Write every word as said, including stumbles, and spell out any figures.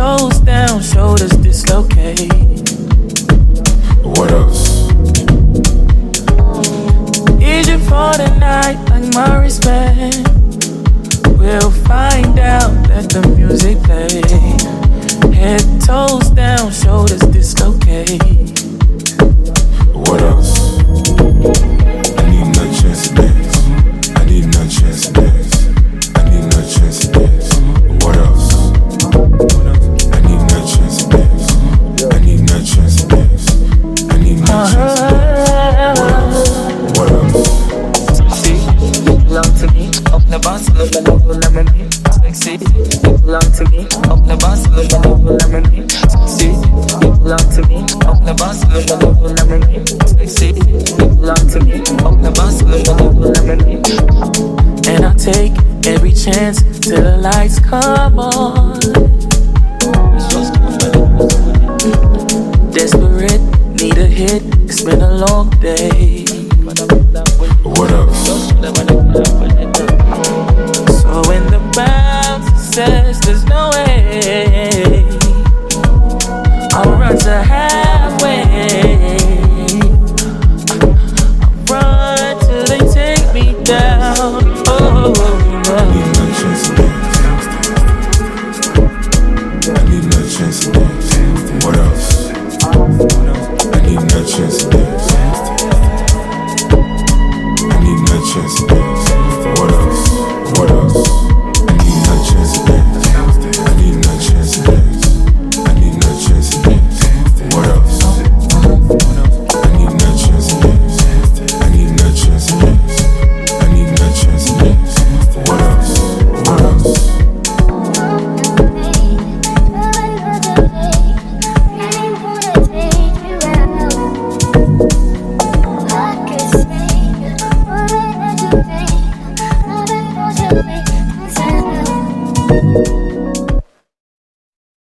toes down, shoulders dislocate. What else? Is you for the night, like my respect? We'll find out, let the music play. Head, toes down, shoulders dislocate. What else? I need another chance to dance. I need another chance to dance. I need another chance to dance. What else? I need another chance to dance. I need another chance to dance. I need another chance to dance. What else? What else? See, you belong to me. Up the boss, look at the lemonade. Sexy, you belong to me. Up the boss, look at the lemonade. Sexy, you belong to me. Up the boss, look at the lemonade. Sexy, you belong to me. Up the boss, look at the lemonade. And I take every chance till the lights come on. Desperate, need a hit. It's been a long day.